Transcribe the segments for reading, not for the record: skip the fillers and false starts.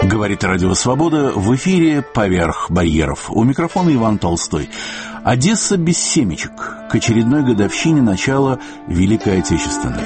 Говорит Радио Свобода, в эфире «Поверх барьеров». У микрофона Иван Толстой. Одесса без семечек к очередной годовщине начала Великой Отечественной.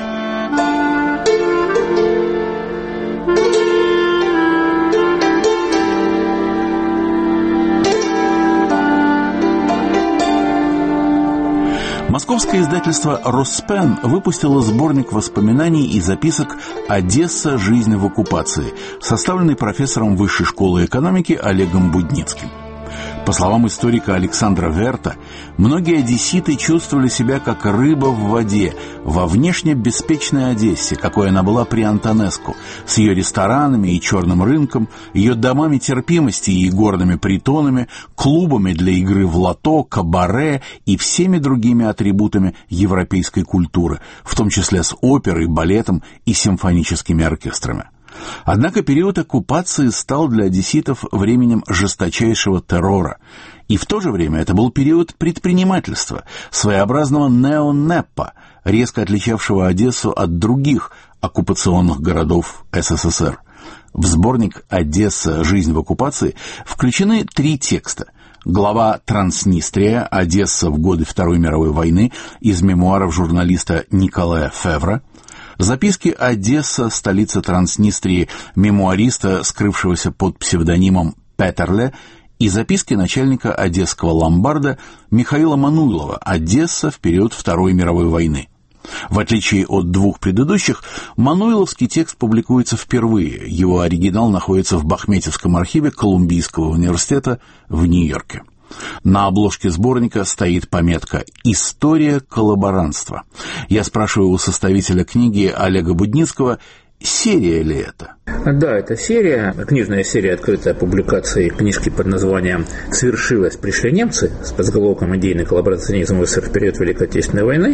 Московское издательство «Роспен» выпустило сборник воспоминаний и записок «Одесса. Жизнь в оккупации», составленный профессором Высшей школы экономики Олегом Будницким. По словам историка Александра Верта, многие одесситы чувствовали себя как рыба в воде во внешне беспечной Одессе, какой она была при Антонеску, с ее ресторанами и черным рынком, ее домами терпимости и горными притонами, клубами для игры в лото, кабаре и всеми другими атрибутами европейской культуры, в том числе с оперой, балетом и симфоническими оркестрами. Однако период оккупации стал для одесситов временем жесточайшего террора. И в то же время это был период предпринимательства, своеобразного неонеппа, резко отличавшего Одессу от других оккупационных городов СССР. В сборник «Одесса. Жизнь в оккупации» включены 3 текста. Глава «Транснистрия. Одесса в годы Второй мировой войны» из мемуаров журналиста Николая Февра, записки «Одесса. Столица Транснистрии» мемуариста, скрывшегося под псевдонимом Петерле, и записки начальника одесского ломбарда Михаила Мануйлова «Одесса в период Второй мировой войны». В отличие от 2 предыдущих, мануйловский текст публикуется впервые. Его оригинал находится в Бахметьевском архиве Колумбийского университета в Нью-Йорке. На обложке сборника стоит пометка «История коллаборантства». Я спрашиваю у составителя книги Олега Будницкого, серия ли это? Да, это серия, книжная серия, открытая публикацией книжки под названием «Свершилось, пришли немцы» с подзаголовком «Идейный коллаборационизм в СССР в период Великой Отечественной войны».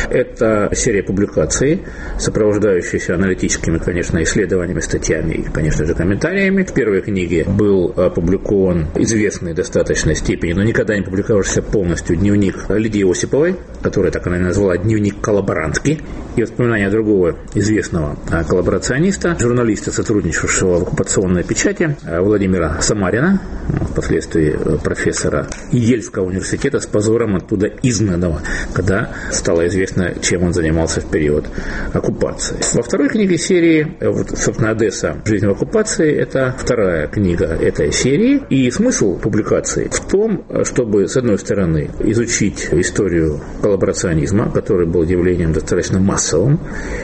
Это серия публикаций, сопровождающаяся аналитическими, конечно, исследованиями, статьями и, конечно же, комментариями. В первой книге был опубликован известный в достаточной степени, но никогда не публиковавшийся полностью дневник Лидии Осиповой, который так она и назвала «Дневник коллаборантки», и воспоминания другого известного коллаборациониста, журналиста, сотрудничавшего в оккупационной печати, Владимира Самарина, впоследствии профессора Ельского университета, с позором оттуда изгнанного, когда стало известно, чем он занимался в период оккупации. Во второй книге серии, собственно, «Одесса. Жизнь в оккупации», это вторая книга этой серии, и смысл публикации в том, чтобы, с одной стороны, изучить историю коллаборационизма, который был явлением достаточно массовым,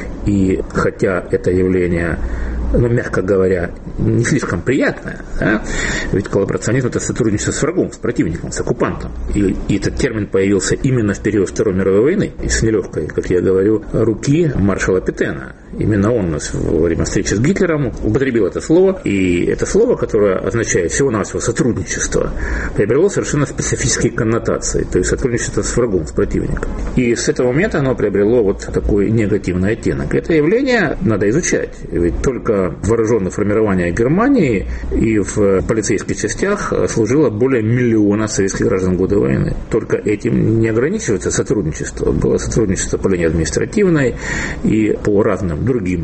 и хотя это явление, мягко говоря, не слишком приятное, да? Ведь коллаборационизм – это сотрудничество с врагом, с противником, с оккупантом. И этот термин появился именно в период Второй мировой войны, и с нелегкой, как я говорю, руки маршала Петена. Именно он во время встречи с Гитлером употребил это слово, и это слово, которое означает всего-навсего сотрудничество, приобрело совершенно специфические коннотации, то есть сотрудничество с врагом, с противником. И с этого момента оно приобрело вот такой негативный оттенок. Это явление надо изучать, ведь только в вооруженных формированиях Германии и в полицейских частях служило более 1 миллиона советских граждан в годы войны. Только этим не ограничивается сотрудничество. Было сотрудничество по линии административной и по разным другим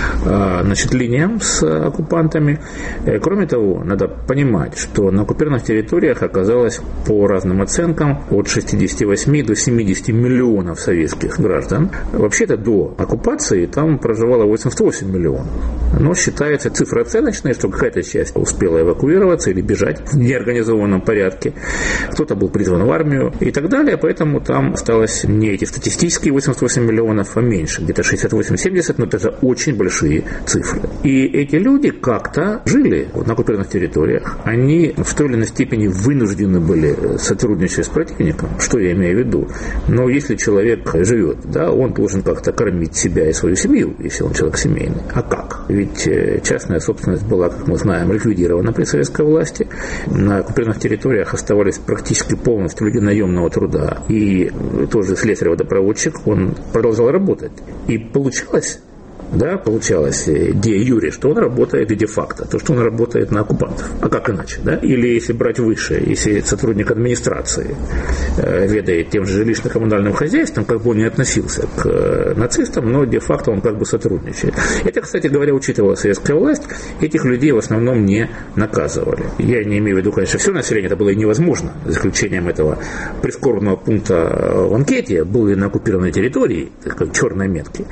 линиям с оккупантами. Кроме того, надо понимать, что на оккупированных территориях оказалось, по разным оценкам, от 68 до 70 миллионов советских граждан. Вообще-то до оккупации там проживало 88 миллионов. Но считается цифра оценочная, что какая-то часть успела эвакуироваться или бежать в неорганизованном порядке. Кто-то был призван в армию и так далее. Поэтому там осталось не эти статистические 88 миллионов, а меньше. Где-то 68-70, но это же очень большие цифры. И эти люди как-то жили на оккупированных территориях. Они в той или иной степени вынуждены были сотрудничать с противником. Что я имею в виду? Но если человек живет, да, он должен как-то кормить себя и свою семью, если он человек семейный. А как? Ведь частная собственность была, как мы знаем, ликвидирована при советской власти. На оккупированных территориях оставались практически полностью люди наемного труда. И тоже слесарь-водопроводчик, он продолжал работать. И получалось да, получалось де-юре, что он работает де-факто, то, что он работает на оккупантов. А как иначе, да? Или если брать выше, если сотрудник администрации ведает тем же жилищно-коммунальным хозяйством, как бы он не относился к нацистам, но де-факто он как бы сотрудничает. Это, кстати говоря, учитывала советская власть, этих людей в основном не наказывали. Я не имею в виду, конечно, все население, это было и невозможно, за исключением этого прискорбного пункта в анкете, были на оккупированной территории, как черные метки.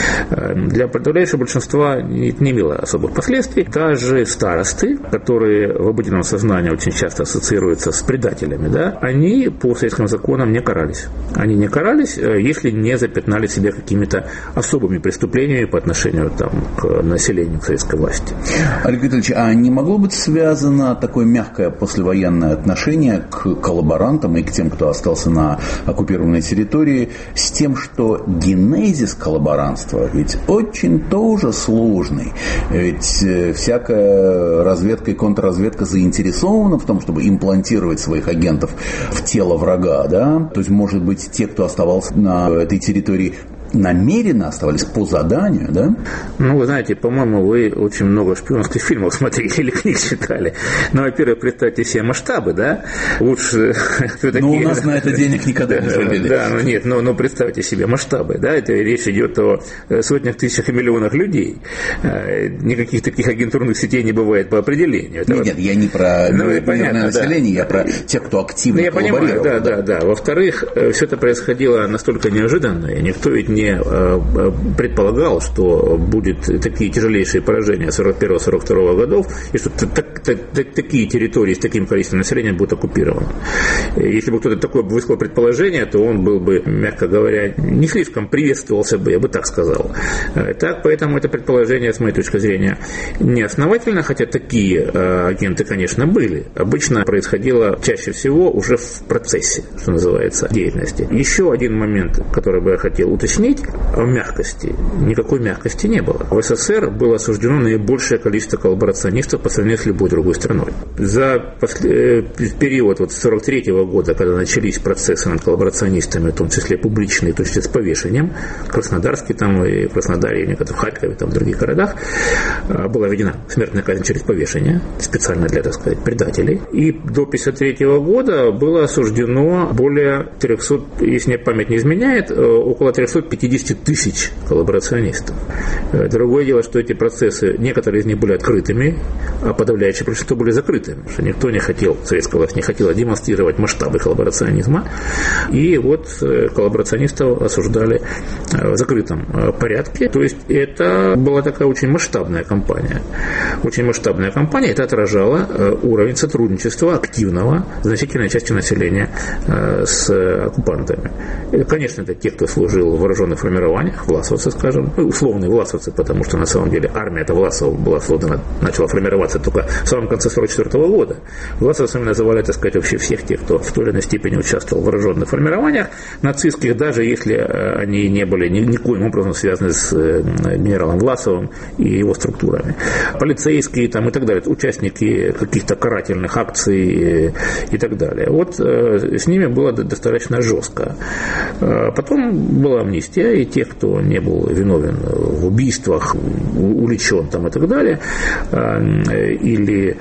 Для подавляющего большинства не имело особых последствий. Даже старосты, которые в обыденном сознании очень часто ассоциируются с предателями, да, они по советским законам не карались. Они не карались, если не запятнали себя какими-то особыми преступлениями по отношению к населению, к советской власти. Олег Витальевич, а не могло быть связано такое мягкое послевоенное отношение к коллаборантам и к тем, кто остался на оккупированной территории, с тем, что генезис коллаборантства ведь очень тоже сложный. Ведь всякая разведка и контрразведка заинтересована в том, чтобы имплантировать своих агентов в тело врага, да? То есть, может быть, те, кто оставался на этой территории, намеренно оставались по заданию, да? Ну, вы знаете, по-моему, вы очень много шпионских фильмов смотрели или книг читали. Ну, во-первых, представьте себе масштабы, да? Лучше все-таки... Но у нас на это денег никогда не завели. Да, ну нет, но представьте себе масштабы, да? Это речь идет о сотнях, тысячах и миллионах людей. Никаких таких агентурных сетей не бывает по определению. Нет, я не про мирное население, я про тех, кто активно коллаборировал. Я понимаю, да. Во-вторых, все это происходило настолько неожиданно, и никто ведь не предполагал, что будут такие тяжелейшие поражения 41-42 годов, и что такие территории с таким количеством населения будут оккупированы. Если бы кто-то такое высказал предположение, то он был бы, мягко говоря, не слишком приветствовался бы, я бы так сказал. Так, поэтому это предположение, с моей точки зрения, неосновательно, хотя такие агенты, конечно, были. Обычно происходило чаще всего уже в процессе, что называется, деятельности. Еще один момент, который бы я хотел уточнить, о мягкости. Никакой мягкости не было. В СССР было осуждено наибольшее количество коллаборационистов по сравнению с любой другой страной. За период с 1943 года, когда начались процессы над коллаборационистами, в том числе публичные, то есть с повешением, в Краснодарске, и в Краснодаре, и в Харькове, в других городах, была введена смертная казнь через повешение, специально для, так сказать, предателей. И до 1953 года было осуждено более 300, если мне память не изменяет, около 350 тысяч коллаборационистов. Другое дело, что эти процессы, некоторые из них были открытыми, а подавляющее большинство были закрытыми, потому что никто не хотел, советская власть не хотела демонстрировать масштабы коллаборационизма. И вот коллаборационистов осуждали в закрытом порядке. То есть это была такая очень масштабная кампания. Очень масштабная кампания. Это отражало уровень сотрудничества активного значительной части населения с оккупантами. Конечно, это те, кто служил в вооруженных формированиях, власовцы, скажем, условные власовцы, потому что на самом деле армия-то власов была создана, начала формироваться только в самом конце 1944 года. Власовцами называли, так сказать, вообще всех тех, кто в той или иной степени участвовал в вооруженных формированиях нацистских, даже если они не были никоим образом связаны с генералом Власовым и его структурами. Полицейские и так далее, участники каких-то карательных акций и так далее. Вот с ними было достаточно жестко. Потом была амнистия, и тех, кто не был виновен в убийствах, уличен и так далее, или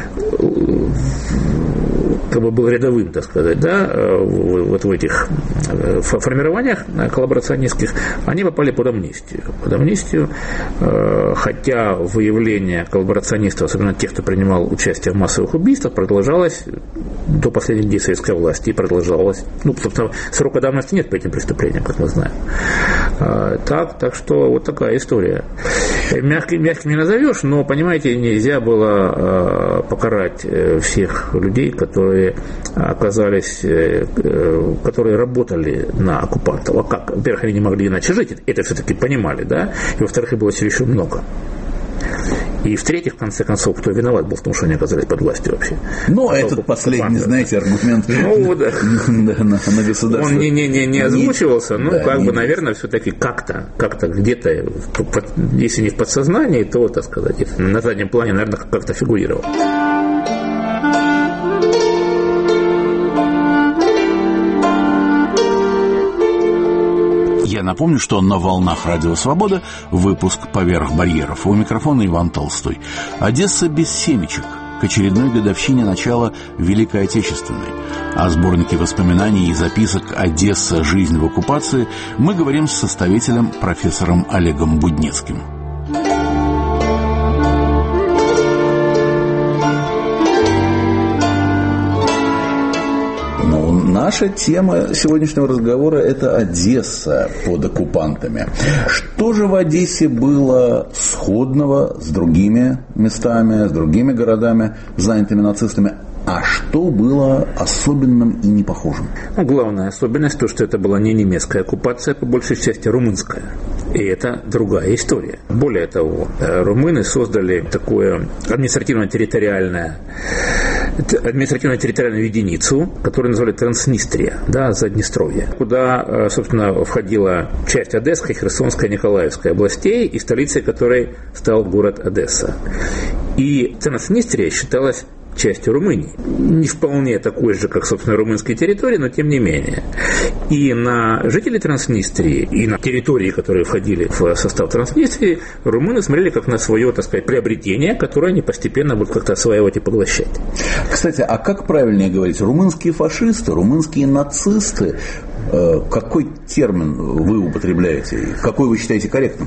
был рядовым, так сказать, да, вот в этих формированиях коллаборационистских, они попали под амнистию, хотя выявление коллаборационистов, особенно тех, кто принимал участие в массовых убийствах, продолжалось до последних дней советской власти и продолжалось, собственно, срока давности нет по этим преступлениям, как мы знаем. Так что вот такая история. Мягким не назовешь, но, понимаете, нельзя было покарать всех людей, которые оказались, которые работали на оккупантов. А как? Во-первых, они не могли иначе жить, это все-таки понимали, да? И, во-вторых, их было чересчур много. И в-третьих, в конце концов, кто виноват был в том, что они оказались под властью вообще? Этот последний, знаете, аргумент на государство. Он не озвучивался, наверное, все-таки как-то, где-то, если не в подсознании, то, так сказать, на заднем плане, наверное, как-то фигурировал. Я напомню, что на волнах Радио Свобода выпуск «Поверх барьеров». У микрофона Иван Толстой. Одесса без семечек к очередной годовщине начала Великой Отечественной. О сборнике воспоминаний и записок «Одесса. Жизнь в оккупации» мы говорим с составителем профессором Олегом Будницким. Наша тема сегодняшнего разговора – это Одесса под оккупантами. Что же в Одессе было сходного с другими местами, с другими городами, занятыми нацистами? А что было особенным и непохожим? Главная особенность – то, что это была не немецкая оккупация, по большей части румынская. И это другая история. Более того, румыны создали такое административно-территориальную единицу, которую назвали Транснистрия, Заднестровье, куда, собственно, входила часть Одесской, Херсонской, Николаевской областей, и столицей которой стал город Одесса. И Транснистрия считалась частью Румынии. Не вполне такой же, как, собственно, румынские территории, но тем не менее. И на жителей Транснистрии, и на территории, которые входили в состав Транснистрии, румыны смотрели как на свое, так сказать, приобретение, которое они постепенно будут как-то осваивать и поглощать. Кстати, а как правильнее говорить? Румынские фашисты, румынские нацисты? Какой термин вы употребляете? Какой вы считаете корректным?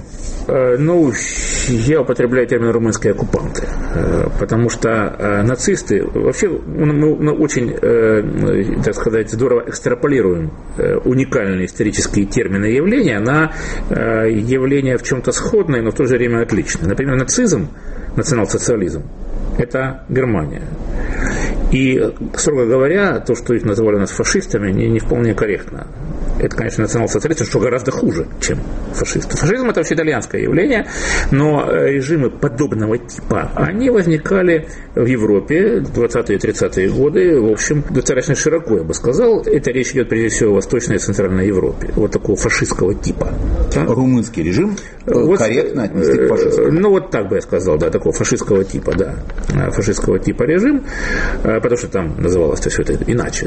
Я употребляю термин «румынские оккупанты», потому что нацисты, вообще мы очень, так сказать, здорово экстраполируем уникальные исторические термины и явления на явления в чем-то сходные, но в то же время отличные. Например, нацизм, национал-социализм – это Германия. И, строго говоря, то, что их называли нас фашистами, не вполне корректно. Это, конечно, национал-социализм, что гораздо хуже, чем фашисты. Фашизм – это вообще итальянское явление, но режимы подобного типа, они возникали в Европе в 20-е и 30-е годы, в общем, достаточно широко, я бы сказал. Это речь идет, прежде всего, о Восточной и Центральной Европе, вот такого фашистского типа. Румынский режим корректно отнести к фашистскому? Вот так бы я сказал, такого фашистского типа, фашистского типа режим, потому что там называлось все это иначе,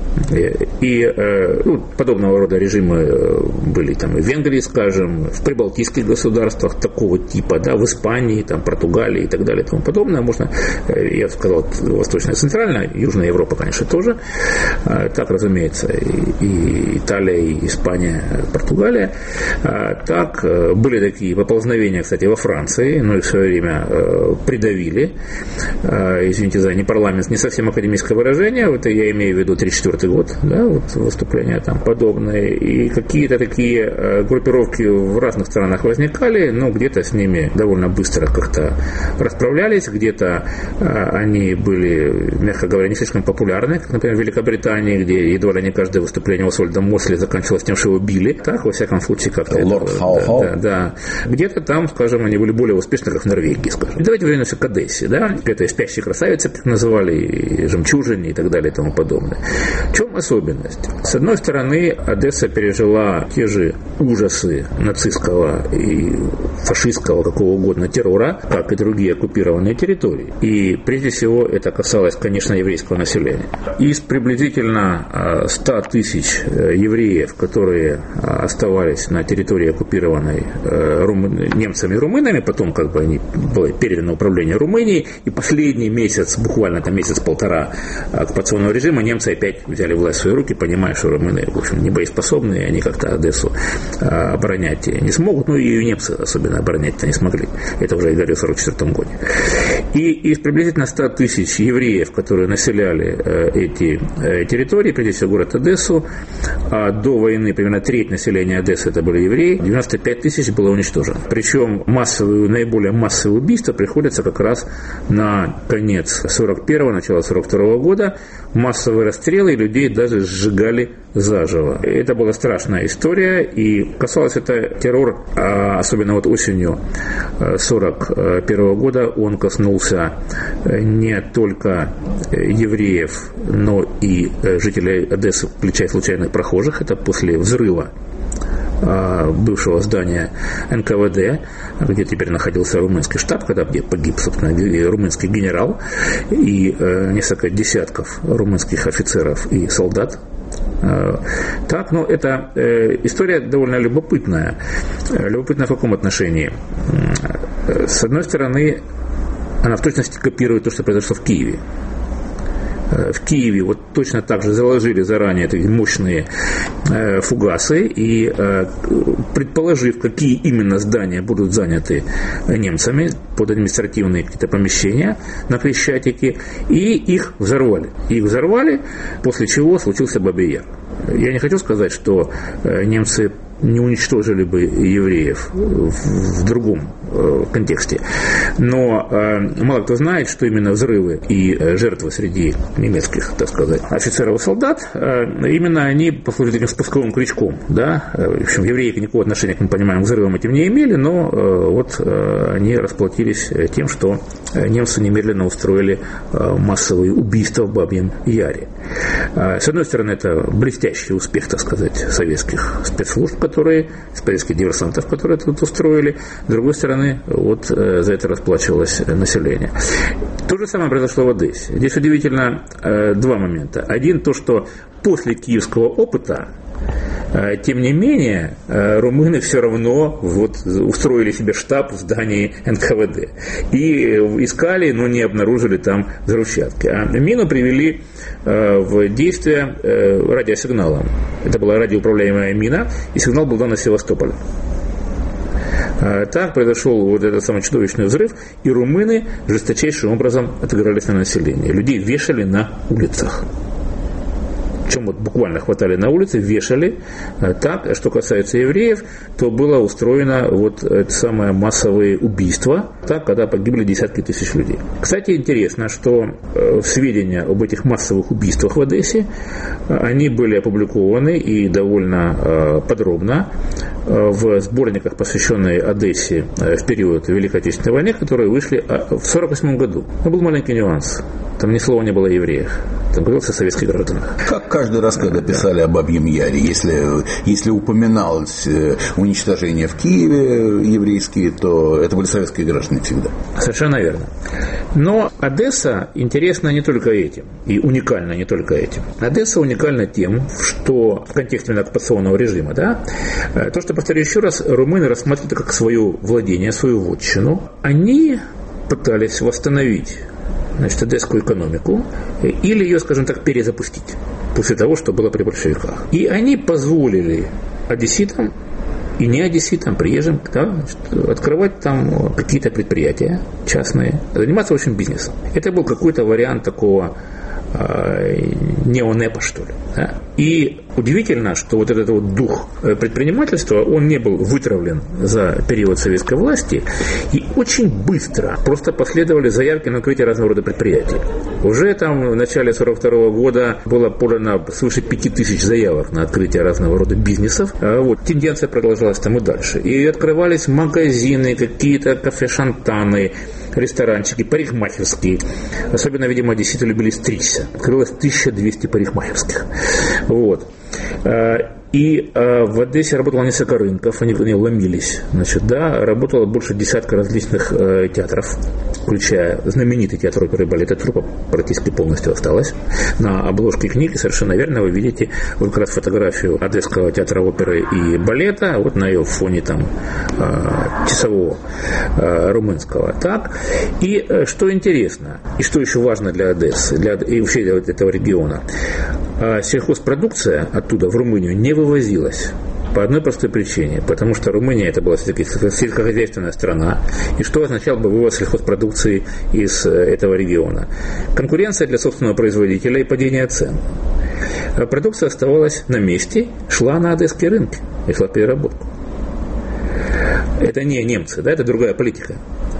и подобного рода режимы были там и в Венгрии, скажем, в прибалтийских государствах такого типа, в Испании, там, Португалии и так далее и тому подобное. Можно, я сказал, Восточная, Центральная, Южная Европа, конечно, тоже. Так, разумеется, и Италия, и Испания, Португалия. Так, были такие поползновения, кстати, во Франции, но их в свое время придавили. Извините за не совсем академическое выражение, это я имею в виду 1934 год, выступления там подобные. И какие-то такие группировки в разных странах возникали, но где-то с ними довольно быстро как-то расправлялись, где-то они были, мягко говоря, не слишком популярны, как, например, в Великобритании, где едва ли не каждое выступление Освальда Мосли заканчивалось тем, что его били. Так, во всяком случае, как-то это. Где-то там, скажем, они были более успешны, как в Норвегии, скажем. И давайте вернемся к Одессе, к этой спящей красавице, как называли, и жемчужине, и так далее, и тому подобное. В чем особенность? С одной стороны, Одесса пережила те же ужасы нацистского и фашистского, какого угодно, террора, как и другие оккупированные территории. И прежде всего это касалось, конечно, еврейского населения. Из приблизительно 100 тысяч евреев, которые оставались на территории, оккупированной немцами и румынами, потом они было передано управление Румынии, и последний месяц, буквально там месяц-полтора оккупационного режима, немцы опять взяли власть в свои руки, понимая, что румыны, в общем, не боеспособные, они как-то Одессу оборонять не смогут, и немцы особенно оборонять-то не смогли. Это уже я говорил в 1944 году. И из приблизительно 100 тысяч евреев, которые населяли эти территории, прежде всего город Одессу, до войны примерно треть населения Одессы это были евреи, 95 тысяч было уничтожено. Причем наиболее массовые убийства приходятся как раз на конец 41-го, начало 42-го года. Массовые расстрелы, и людей даже сжигали заживо. Это была страшная история, и касалось это террор, особенно осенью 41 года, он коснулся не только евреев, но и жителей Одессы, включая случайных прохожих. Это после взрыва бывшего здания НКВД, где теперь находился румынский штаб, где погиб, собственно, румынский генерал и несколько десятков румынских офицеров и солдат Так, но эта история довольно любопытная. Любопытная в каком отношении? С одной стороны, она в точности копирует то, что произошло в Киеве. В Киеве вот точно так же заложили заранее такие мощные фугасы и, предположив, какие именно здания будут заняты немцами под административные какие-то помещения на Крещатике, и их взорвали. Их взорвали, после чего случился Бабий Яр. Я не хочу сказать, что немцы не уничтожили бы евреев в другом контексте. Но мало кто знает, что именно взрывы и жертвы среди немецких, так сказать, офицеров и солдат, именно они послужили таким спусковым крючком. Да? В общем, евреи никакого отношения, как мы понимаем, к взрывам этим не имели, но вот они расплатились тем, что немцы немедленно устроили массовые убийства в Бабьем Яре. С одной стороны, это блестящий успех, так сказать, советских спецслужб, советских диверсантов, которые тут устроили. С другой стороны, вот за это расплачивалось население. То же самое произошло в Одессе. Здесь удивительно два момента. Один, то, что после киевского опыта, тем не менее, румыны все равно вот устроили себе штаб в здании НКВД. И искали, но не обнаружили там взрывчатки. А мину привели в действие радиосигналом. Это была радиоуправляемая мина, и сигнал был дан на Севастополь. Так произошел вот этот самый чудовищный взрыв, и румыны жесточайшим образом отыгрались на население. Людей вешали на улицах. Причем вот буквально хватали на улице, вешали. Так, что касается евреев, то было устроено вот это самое массовое убийство, так, когда погибли десятки тысяч людей. Кстати, интересно, что сведения об этих массовых убийствах в Одессе, они были опубликованы и довольно подробно в сборниках, посвященных Одессе в период Великой Отечественной войны, которые вышли в 1948 году. Но был маленький нюанс. Там ни слова не было о евреях. Там говорился о советских гражданах. Как каждый раз, когда писали о Бабьем Яре, если упоминалось уничтожение в Киеве еврейские, то это были советские граждане всегда. Совершенно верно. Но Одесса интересна не только этим, и уникальна не только этим. Одесса уникальна тем, что в контексте оккупационного режима, да, то, что, повторю еще раз, румыны рассматривают это как свое владение, свою вотчину, они пытались восстановить, значит, одесскую экономику или ее, скажем так, перезапустить после того, что было при большевиках. И они позволили одесситам и не одесситам, приезжим, да, значит, открывать там какие-то предприятия частные, заниматься, в общем, бизнесом. Это был какой-то вариант такого неонепа, что ли. Да? И удивительно, что вот этот вот дух предпринимательства, он не был вытравлен за период советской власти, и очень быстро просто последовали заявки на открытие разного рода предприятий. Уже там в начале 1942 года было подано свыше 5000 заявок на открытие разного рода бизнесов. Вот, тенденция продолжалась там и дальше. И открывались магазины, какие-то кафе-шантаны, ресторанчики, парикмахерские. Особенно, видимо, одесситы любили стричься. Открылось 1200 парикмахерских. Вот. И в Одессе работало несколько рынков, они ломились. Значит, да, работало больше десятка различных театров, включая знаменитый театр оперы и балета, труппа практически полностью осталась. На обложке книги, совершенно верно, вы видите вот как раз фотографию Одесского театра оперы и балета, вот на ее фоне там часового румынского. Так. И что интересно, и что еще важно для Одессы, и вообще для этого региона, сельхозпродукция оттуда в Румынию не вывозилась. По одной простой причине. Потому что Румыния это была все-таки сельскохозяйственная страна. И что означал бы вывоз сельхозпродукции из этого региона? Конкуренция для собственного производителя и падение цен. Продукция оставалась на месте, шла на одесские рынки и шла в переработку. Это не немцы, да, это другая политика.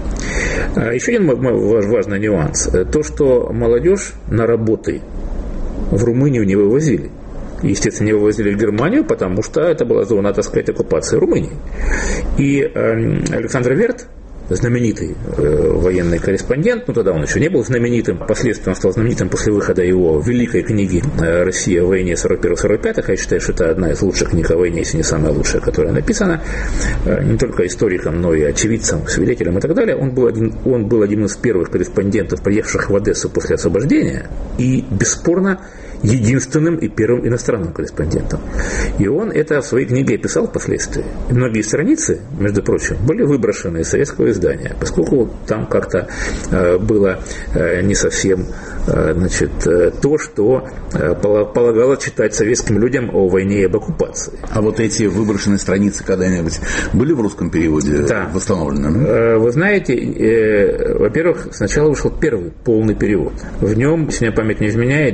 Еще один важный нюанс. То, что молодежь на работы в Румынию не вывозили. Естественно, не вывозили в Германию, потому что это была зона, так сказать, оккупации Румынии. И Александр Верт, знаменитый военный корреспондент, ну тогда он еще не был знаменитым, впоследствии он стал знаменитым после выхода его великой книги «Россия в войне 41-45», я считаю, что это одна из лучших книг о войне, если не самая лучшая, которая написана, не только историком, но и очевидцем, свидетелем и так далее. Он был один из первых корреспондентов, приехавших в Одессу после освобождения, и бесспорно единственным и первым иностранным корреспондентом. И он это в своей книге описал впоследствии. И многие страницы, между прочим, были выброшены из советского издания, поскольку там как-то было не совсем то, что полагало читать советским людям о войне и об оккупации. А вот эти выброшенные страницы когда-нибудь были в русском переводе восстановлены? Вы знаете, во-первых, сначала вышел первый полный перевод. В нем, если мне память не изменяет,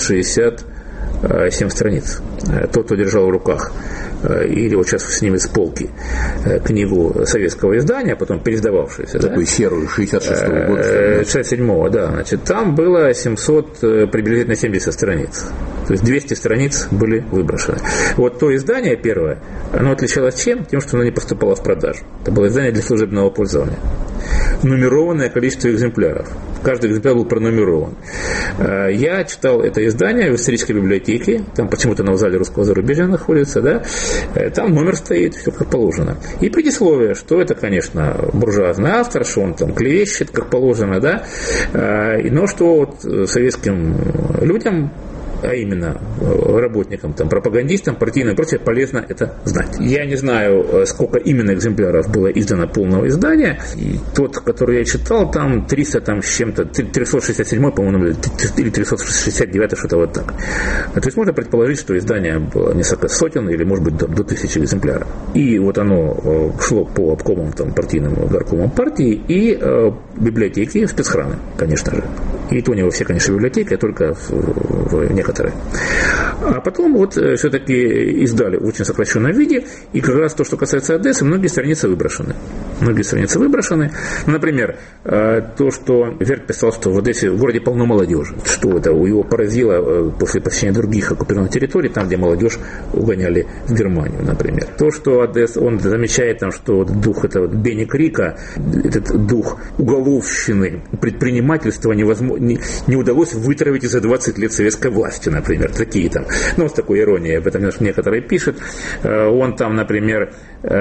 967 страниц. Тот, кто держал в руках или вот сейчас снимет с полки книгу советского издания, потом переиздававшуюся. Такую серую, 66-го года. 67-го, да. Значит, там было 700, приблизительно 70 страниц. То есть 200 страниц были выброшены. Вот то издание первое, оно отличалось чем? Тем, что оно не поступало в продажу. Это было издание для служебного пользования. Нумерованное количество экземпляров. Каждый экземпляр был пронумерован. Я читал это издание в исторической библиотеке, там почему-то оно в зале русского зарубежья находится, да? Там номер стоит, все как положено. И предисловие, что это, конечно, буржуазный автор, что он там клевещет, как положено, да? Но что вот советским людям, а именно работникам, там, пропагандистам, партийным и прочее, полезно это знать. Я не знаю, сколько именно экземпляров было издано полного издания. И тот, который я читал, там 300 там, с чем-то, 367, по-моему, или 369, что-то вот так. То есть можно предположить, что издание было несколько сотен или, может быть, до 1000 экземпляров. И вот оно шло по обкомам, там, партийным горкомам партии и библиотеки, спецхраны, конечно же. И то не во все, конечно, библиотеки, а только в некоторые. А потом вот все-таки издали в очень сокращенном виде, и как раз то, что касается Одессы, многие страницы выброшены. Например, то, что Верт писал, что в Одессе, в городе полно молодежи. Что это его поразило после посещения других оккупированных территорий, там, где молодежь угоняли в Германию, например. То, что Одесса, он замечает, там, что дух этого Бенни Крика, этот дух уголовщины, предпринимательства не удалось вытравить за 20 лет советской власти, например, такие там, с такой иронией, об этом некоторые пишут. Он там, например,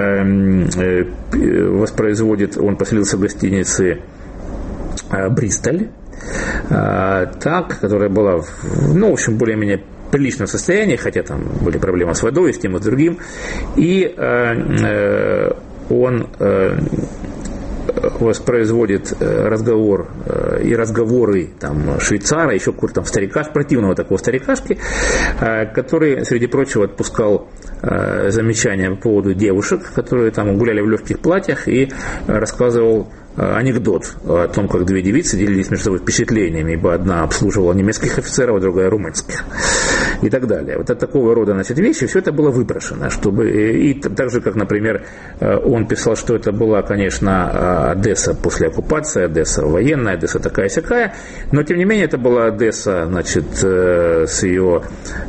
он поселился в гостинице «Бристоль», которая была, в общем, более-менее приличном состоянии, хотя там были проблемы с водой, с тем и с другим, и он воспроизводит разговоры там, швейцара, еще какого-то там старикашки, противного такого старикашки, который, среди прочего, отпускал замечания по поводу девушек, которые там гуляли в легких платьях, и рассказывал анекдот о том, как две девицы делились между собой впечатлениями, ибо одна обслуживала немецких офицеров, а другая румынских. И так далее. Вот от такого рода вещи все это было выброшено. И так же, как, например, он писал, что это была, конечно, Одесса после оккупации, Одесса военная, Одесса такая-сякая, но, тем не менее, это была Одесса, с ее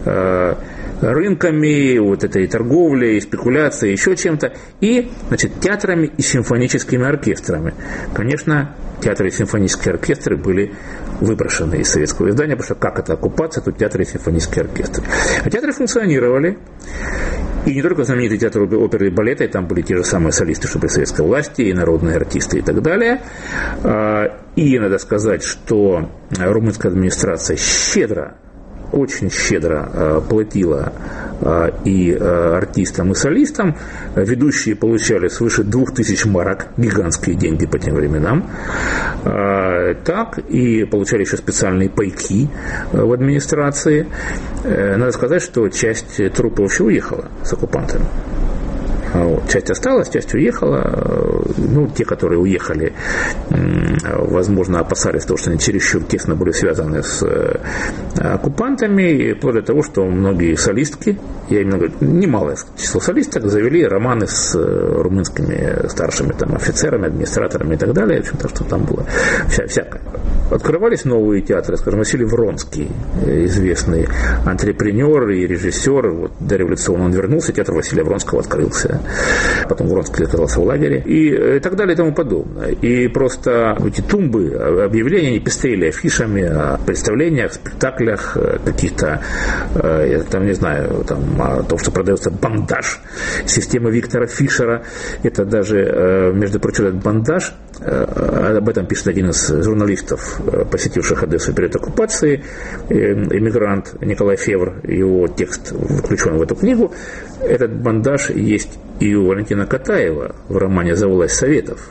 рынками, вот этой торговлей, спекуляцией, еще чем-то, и, театрами и симфоническими оркестрами. Конечно, театры и симфонические оркестры были выброшены из советского издания, потому что как это оккупация, тут театры и симфонические оркестры. А театры функционировали, и не только знаменитый театр оперы и балета, и там были те же самые солисты, что при советской власти, и народные артисты и так далее. И надо сказать, что румынская администрация очень щедро платила и артистам, и солистам. Ведущие получали свыше 2000 марок, гигантские деньги по тем временам. Так, и получали еще специальные пайки в администрации. Надо сказать, что часть труппы вообще уехала с оккупантами. Часть осталась, часть уехала. Те, которые уехали, возможно, опасались того, что они чересчур тесно были связаны с оккупантами, и вплоть до того, что многие солистки, я именно говорю, немалое число солисток, завели романы с румынскими старшими там, офицерами, администраторами и так далее. В общем-то, что там было всякое. Открывались новые театры, скажем, Василий Вронский, известный антрепренер и режиссер, дореволюционно он вернулся, театр Василия Вронского открылся. Потом Вронский оказался в лагере. И так далее и тому подобное. И просто эти тумбы, объявления, они пестрели афишами о представлениях, спектаклях, каких-то, там, не знаю, там, о том, что продается бандаж системы Виктора Фишера. Это даже, между прочим, этот бандаж, об этом пишет один из журналистов евреев, посетивших Одессу перед оккупацией, эмигрант Николай Февр, его текст включен в эту книгу. Этот бандаж есть и у Валентина Катаева в романе «За власть Советов».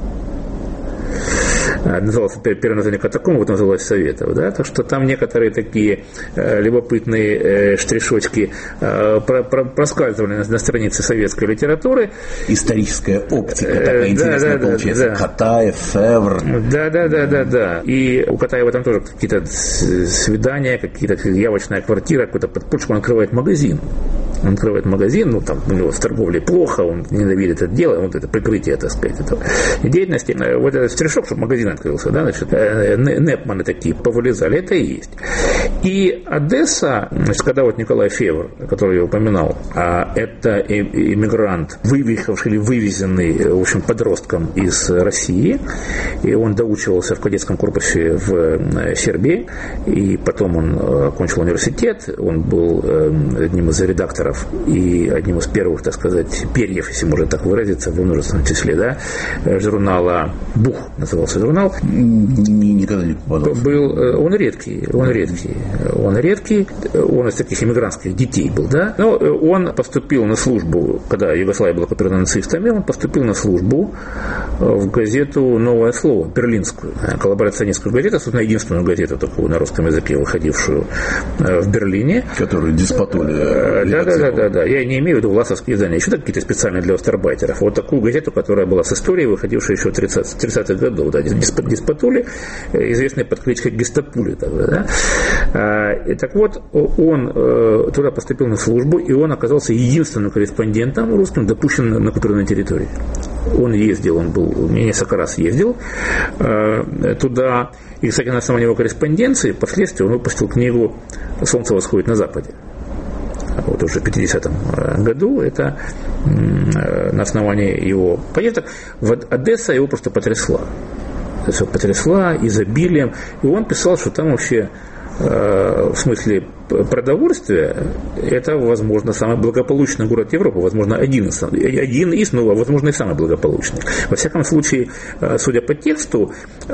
Назывался первое название «Катакомб», вот называлось «Советов». Да? Так что там некоторые такие любопытные штришочки проскальзывали на странице советской литературы. Историческая оптика такая интересная получается. Катаев, Февр. Да. И у Катаева там тоже какие-то свидания, какие-то явочная квартира, какой-то подпольщик, он открывает магазин. Ну, там у него с торговлей плохо, он ненавидит это дело, вот это прикрытие, так сказать, этого деятельности. Вот этот штришок, чтобы магазин открылся, да, значит, Непманы такие повылезали, это и есть. И Одесса, значит, когда вот Николай Февр, который я упоминал, это иммигрант, выехавший или вывезенный, в общем, подростком из России, и он доучивался в кадетском корпусе в Сербии, и потом он окончил университет, он был одним из редакторов и одним из первых, так сказать, перьев, если можно так выразиться, в множественном числе, да, журнала «Бух» назывался журнал. Никогда не попадался. Он редкий, он из таких иммигрантских детей был, да, но он поступил на службу, когда Югославия была оккупирована нацистами, он поступил на службу в газету «Новое слово», берлинскую, коллаборационистскую газету, собственно, единственную газету такую на русском языке, выходившую в Берлине. Которую диспутовали. Да. Я не имею в виду власовские издания, еще какие-то специальные для остарбайтеров. Вот такую газету, которая была с историей, выходившая еще в 30-х годов. Да, Диспатули, известный под кличкой Гестапули. Тогда, да. И так вот, он туда поступил на службу, и он оказался единственным корреспондентом русским, допущенным на оккупированной территории. Он был несколько раз ездил туда. И, кстати, на основании его корреспонденции впоследствии он выпустил книгу «Солнце восходит на западе». Вот уже в 50-м году, это на основании его поездок. Одесса его просто потрясла. Изобилием. И он писал, что там вообще в смысле продовольствия это, возможно, самый благополучный город Европы, возможно, один из, но, возможно, и самый благополучный. Во всяком случае, судя по тексту,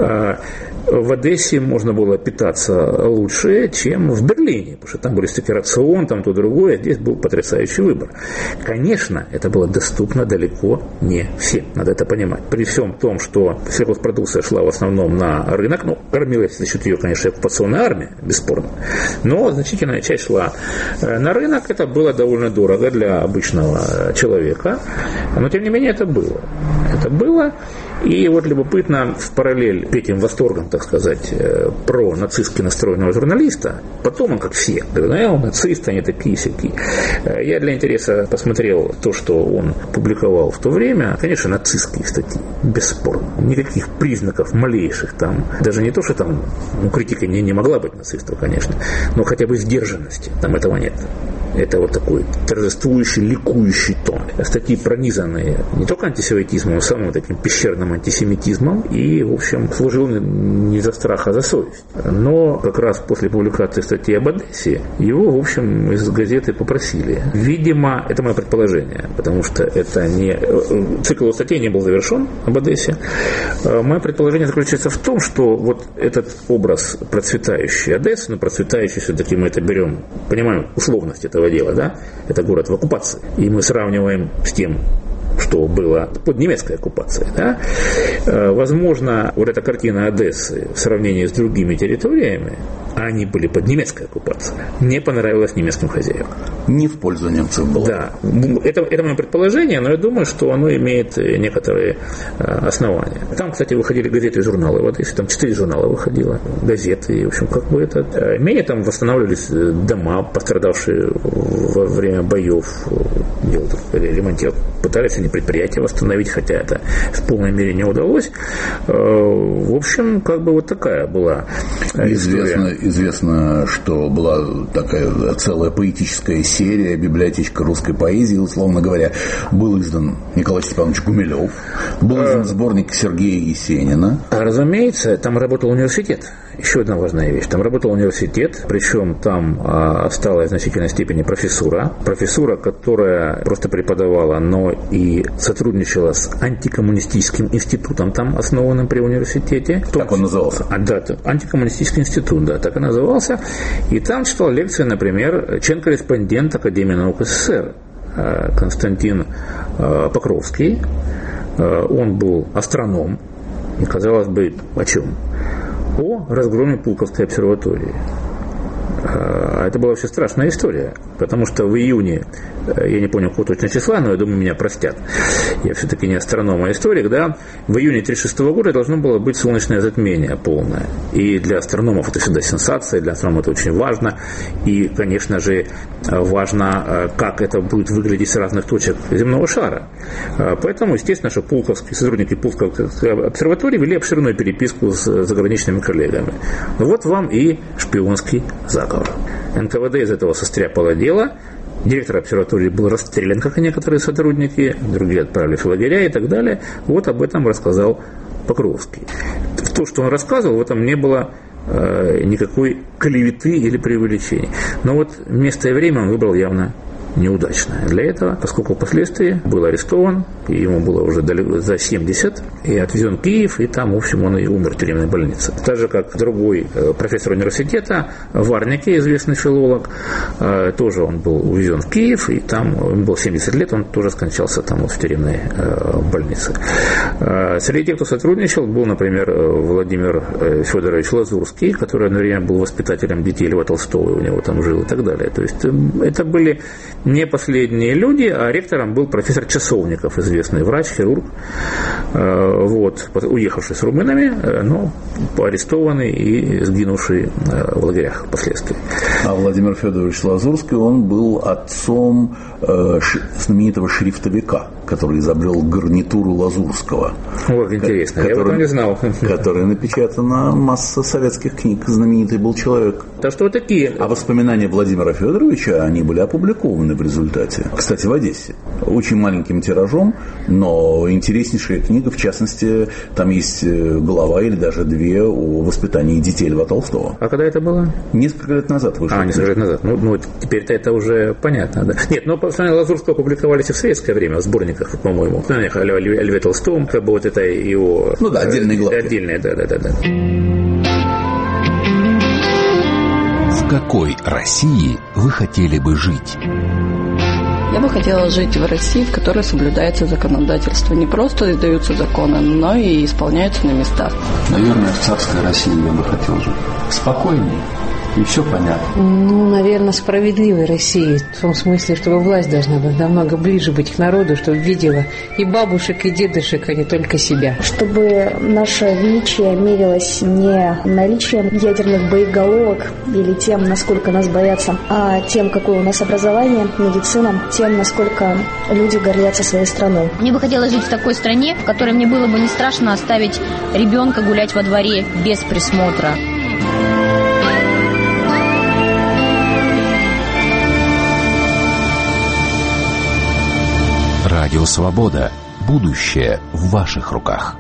в Одессе можно было питаться лучше, чем в Берлине, потому что там были всякий рацион, там то другое, здесь был потрясающий выбор. Конечно, это было доступно далеко не всем, надо это понимать. При всем том, что сельхозпродукция шла в основном на рынок, кормилась за счет ее, конечно, оккупационная армия, бесспорно, но значительная часть шла на рынок, это было довольно дорого для обычного человека, но тем не менее это было. И вот любопытно, в параллель к этим восторгам, так сказать, про нацистски настроенного журналиста, потом он, как все, говорит, он нацист, они такие-сякие. Я для интереса посмотрел то, что он публиковал в то время. Конечно, нацистские статьи, бесспорно. Никаких признаков малейших там, даже не то, что там, критика не могла быть нацистов, конечно, но хотя бы сдержанности, там этого нет. Это вот такой торжествующий, ликующий тон. Статьи пронизанные не только антисемитизмом, но самым таким пещерным антисемитизмом. И, в общем, служил не за страх, а за совесть. Но как раз после публикации статьи об Одессе его, в общем, из газеты попросили. Видимо, это мое предположение, потому что это не... Цикл статей не был завершен об Одессе. Мое предположение заключается в том, что вот этот образ процветающей Одессы, процветающий все-таки мы это берем, понимаем условность этого дела, да? Это город в оккупации. И мы сравниваем с тем, что было под немецкой оккупацией. Да? Возможно, вот эта картина Одессы в сравнении с другими территориями, они были под немецкой оккупацией, не понравилась немецким хозяевам. Не в пользу немцев было. Да, это мое предположение, но я думаю, что оно имеет некоторые основания. Там, кстати, выходили газеты и журналы в Одессе, там 4 журнала выходило, газеты, и, в общем, как бы это... Менее там восстанавливались дома, пострадавшие во время боев, ремонтировали, пытались они предприятия восстановить, хотя это в полной мере не удалось. В общем, как бы вот такая была история. Известно, что была такая целая поэтическая серия, библиотечка русской поэзии, условно говоря. Был издан Николай Степанович Гумилев, был издан сборник Сергея Есенина. Разумеется, там работал университет. еще одна важная вещь. Там работал университет, причем там стала в значительной степени профессура, которая просто преподавала, но и сотрудничала с антикоммунистическим институтом, там основанным при университете. Как он назывался? Да, антикоммунистический институт, да, так и назывался. И там читал лекции, например, член-корреспондент Академии наук СССР Константин Покровский. Он был астроном, и, казалось бы, о чем? О разгроме Пулковской обсерватории. Это была вообще страшная история, потому что в июне, я не помню какого точно числа, но я думаю, меня простят, я все-таки не астроном, а историк, да, в июне 1936 года должно было быть солнечное затмение полное, и для астрономов это всегда сенсация, для астрономов это очень важно, и, конечно же, важно, как это будет выглядеть с разных точек земного шара, поэтому, естественно, что сотрудники Пулковской обсерватории вели обширную переписку с заграничными коллегами. Вот вам и шпионский заговор. НКВД из этого состряпало дело. Директор обсерватории был расстрелян, как и некоторые сотрудники, другие отправили в лагеря и так далее. Вот об этом рассказал Покровский. В то, что он рассказывал, в этом не было никакой клеветы или преувеличений. Но вот место и время он выбрал явно неудачное для этого, поскольку впоследствии был арестован, и ему было уже за 70, и отвезен в Киев, и там, в общем, он и умер в тюремной больнице. Так же, как другой профессор университета, Варнике, известный филолог, тоже он был увезен в Киев, и там, ему было 70 лет, он тоже скончался там вот в тюремной больнице. Среди тех, кто сотрудничал, был, например, Владимир Федорович Лазурский, который одновременно был воспитателем детей Льва Толстого, у него там жил и так далее. То есть это были не последние люди, а ректором был профессор Часовников, известный врач, хирург, вот, уехавший с румынами, но арестованный и сгинувший в лагерях впоследствии. А Владимир Федорович Лазурский, он был отцом знаменитого шрифтовика, который изобрел гарнитуру Лазурского. О, интересно, я об этом не знал. Которая напечатана масса советских книг, знаменитый был человек. Да что такие? А воспоминания Владимира Федоровича, они были опубликованы в результате. Кстати, в Одессе. Очень маленьким тиражом, но интереснейшая книга, в частности, там есть глава или даже две о воспитании детей Льва Толстого. А когда это было? Несколько лет назад вышло. Несколько лет назад. Ну теперь-то это уже понятно, да. Нет, но воспоминания Лазурского публиковались и в советское время, в сборниках, по-моему. О Льве Толстом, как бы вот это его... Ну да, отдельные главы. Отдельные, да. В какой России вы хотели бы жить? Я бы хотела жить в России, в которой соблюдается законодательство. Не просто издаются законы, но и исполняются на местах. Наверное, в царской России я бы хотел жить. Спокойнее. И все понятно. Наверное, справедливой России. В том смысле, чтобы власть должна быть намного ближе быть к народу, чтобы видела и бабушек, и дедушек, а не только себя. Чтобы наше величие мерилось не наличием ядерных боеголовок или тем, насколько нас боятся, а тем, какое у нас образование, медицина, тем, насколько люди гордятся своей страной. Мне бы хотелось жить в такой стране, в которой мне было бы не страшно оставить ребенка гулять во дворе без присмотра. Радио «Свобода». Будущее в ваших руках.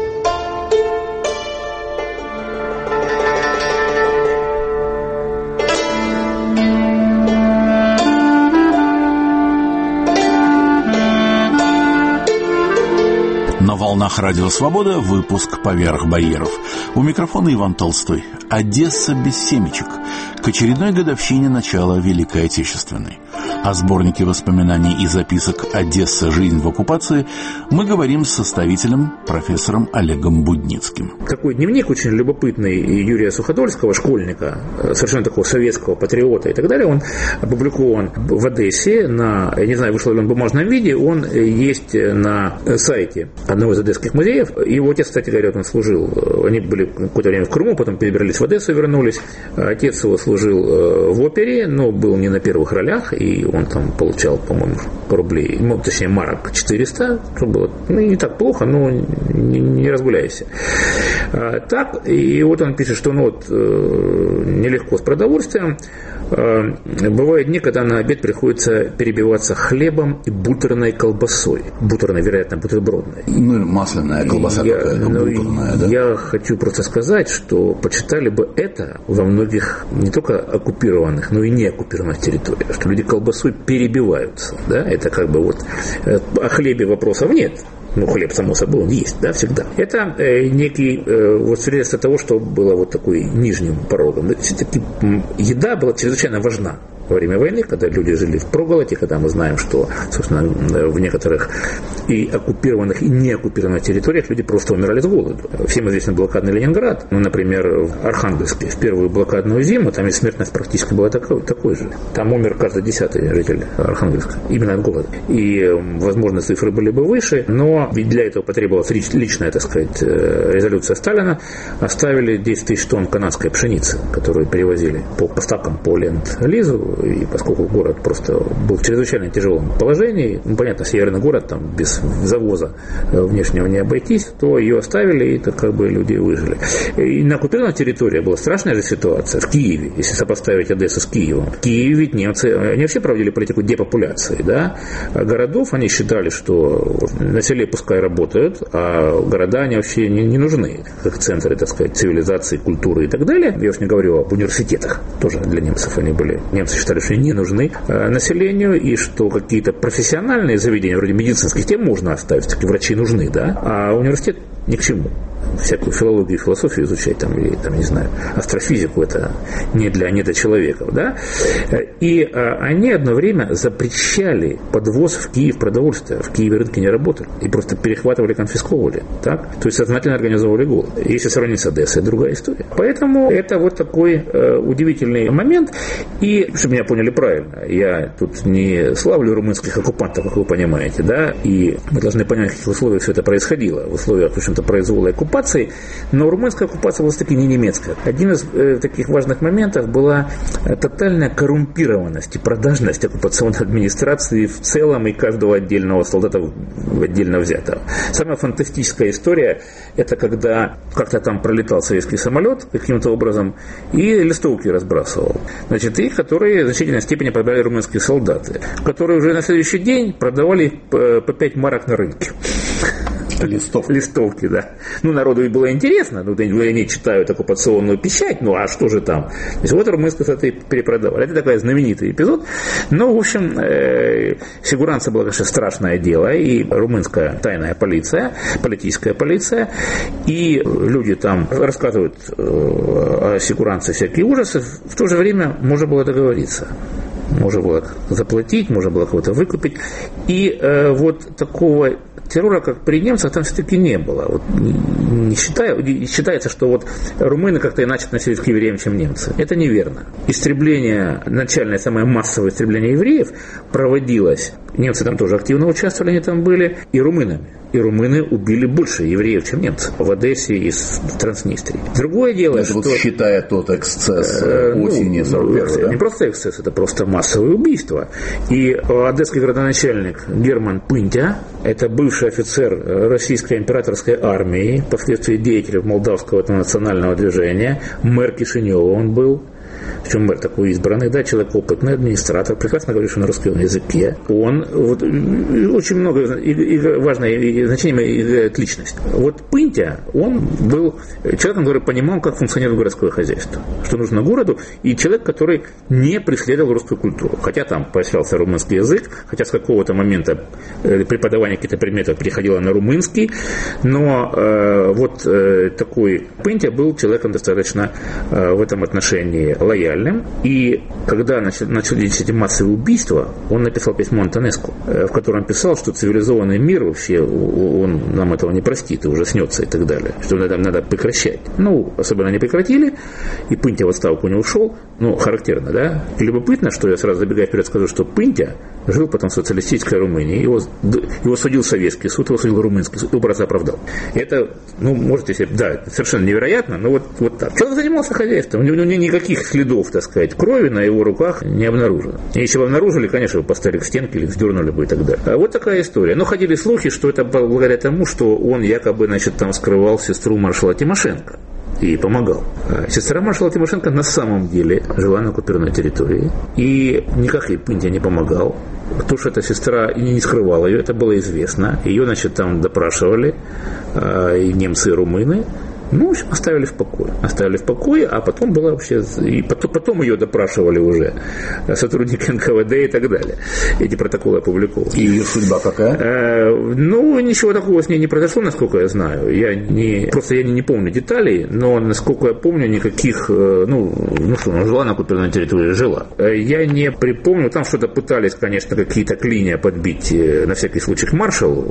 На волнах Радио «Свобода» выпуск «Поверх барьеров». У микрофона Иван Толстой. Одесса без семечек. К очередной годовщине начала Великой Отечественной. О сборнике воспоминаний и записок «Одесса. Жизнь в оккупации» мы говорим с составителем, профессором Олегом Будницким. Такой дневник очень любопытный Юрия Суходольского, школьника, совершенно такого советского патриота и так далее, он опубликован в Одессе на, я не знаю, вышел ли он в бумажном виде, он есть на сайте одного из одесских музеев. Его отец, кстати говоря, он служил, они были какое-то время в Крыму, потом перебрались в Одессу, вернулись. Отец его служил в опере, но был не на первых ролях, и он там получал, по-моему, рублей, ну, точнее, марок 400, что было не так плохо, но не разгуляйся. Так, и вот он пишет, что нелегко с продовольствием. Бывают дни, когда на обед приходится перебиваться хлебом и бутерной колбасой. Бутерной, вероятно, бутербродной. Масляная колбаса какая-то, бутерная, да? Я хочу просто сказать, что почитали бы это во многих не только оккупированных, но и не оккупированных территориях, что люди колбасой перебиваются. Да? Это как бы о хлебе вопросов нет. Хлеб, само собой, он есть, да, всегда. Это некий свидетельство того, что было такой нижним порогом. Все-таки еда была чрезвычайно важна во время войны, когда люди жили в проголоде, когда мы знаем, что, собственно, в некоторых и оккупированных, и не оккупированных территориях люди просто умирали с голоду. Всем известен блокадный Ленинград. Например, в Архангельске в первую блокадную зиму, там и смертность практически была такой же. Там умер каждый 10-й житель Архангельска, именно от голода. И, возможно, цифры были бы выше, но ведь для этого потребовалась личная, так сказать, резолюция Сталина. Оставили 10 тысяч тонн канадской пшеницы, которую перевозили по поставкам по Ленд-Лизу. И поскольку город просто был в чрезвычайно тяжелом положении, понятно, северный город, там без завоза внешнего не обойтись, то ее оставили, и так как бы люди выжили. И на оккупированной территории была страшная же ситуация. В Киеве, если сопоставить Одессу с Киевом. В Киеве ведь немцы, они вообще проводили политику депопуляции, да? Городов они считали, что на селе пускай работают, а города они вообще не нужны, как центры, так сказать, цивилизации, культуры и так далее. Я уж не говорю об университетах, тоже для немцев они были. Немцы считали, что они не нужны населению, и что какие-то профессиональные заведения, вроде медицинских, тем можно оставить, такие врачи нужны, да, а университет ни к чему. Всякую филологию и философию изучать, или, не знаю, астрофизику, это не для недочеловеков, да. И они одно время запрещали подвоз в Киев продовольствия. В Киеве рынки не работали. И просто перехватывали, конфисковывали. Так? То есть сознательно организовывали голод. Если сравнить с Одессой, другая история. Поэтому это такой удивительный момент. И, чтобы меня поняли правильно, я тут не славлю румынских оккупантов, как вы понимаете, да, и мы должны понять, в каких условиях все это происходило. В условиях, в общем-то, произвола и оккупации. Но румынская оккупация была все-таки не немецкая. Один из таких важных моментов была тотальная коррумпированность и продажность оккупационной администрации в целом и каждого отдельного солдата отдельно взятого. Самая фантастическая история – это когда как-то там пролетал советский самолет каким-то образом и листовки разбрасывал. Значит, их, которые в значительной степени подбирали румынские солдаты, которые уже на следующий день продавали по 5 марок на рынке. Листовки, да. Народу и было интересно, они читают оккупационную печать, а что же там? То есть румынские солдаты перепродавали. Это такой знаменитый эпизод. Но, в общем, сигуранца была, конечно, страшное дело, и румынская тайная полиция, политическая полиция, и люди там рассказывают о сигуранце всякие ужасы, в то же время можно было договориться. Можно было заплатить, можно было кого-то выкупить. И такого террора, как при немцах, там все-таки не было. Считается, что румыны как-то иначе относились к евреям, чем немцы. Это неверно. Начальное, самое массовое истребление евреев проводилось, немцы там тоже активно участвовали, они там были, и румынами. И румыны убили больше евреев, чем немцы в Одессе и в Транснистрии. Другое дело, это что... считая тот эксцесс осени 41-го, да? Не просто эксцесс, это просто массовое убийство. И одесский градоначальник Герман Пынтя, это бывший офицер российской императорской армии, впоследствии деятель молдавского национального движения, мэр Кишинева он был. Причем мэр такой избранный, да, человек опытный, администратор, прекрасно говоривший на русском языке. Он очень много важное значение играет личность. Пынтя, он был человеком, который понимал, как функционирует городское хозяйство, что нужно городу, и человек, который не преследовал русскую культуру. Хотя там поощрялся румынский язык, хотя с какого-то момента преподавание каких-то предметов переходило на румынский, но такой Пынтя был человеком достаточно в этом отношении лояльным. И когда начались эти массовые убийства, он написал письмо Антонеску, в котором писал, что цивилизованный мир вообще, он нам этого не простит, и ужаснется и так далее, что надо прекращать. Особенно не прекратили, и Пынтя в отставку не ушел. Характерно, да? И любопытно, что я сразу забегая вперед скажу, что Пынтя жил потом в социалистической Румынии, его судил советский суд, его судил румынский суд, образ оправдал. Это, можете себе, да, совершенно невероятно, но вот так. Человек занимался хозяйством, у него никаких следов, так сказать, крови на его руках не обнаружено. Если бы обнаружили, конечно, бы поставили к стенке или сдернули бы и так далее. А вот такая история. Но ходили слухи, что это благодаря тому, что он якобы, значит, там скрывал сестру маршала Тимошенко и помогал. Сестра маршала Тимошенко на самом деле жила на оккупированной территории, и никак ей Пынтия не помогал. То, что эта сестра не скрывала ее, это было известно. Ее, значит, там допрашивали и немцы, и румыны. Ну, в общем, оставили в покое, а потом была вообще... И потом ее допрашивали уже сотрудники НКВД и так далее. Эти протоколы опубликованы. И ее судьба какая? Ну, ничего такого с ней не произошло, насколько я знаю. Я не помню деталей, но, насколько я помню, никаких... она жила на оккупированной территории, жила. Я не припомню, там что-то пытались, конечно, какие-то клинья подбить на всякий случай к маршалу,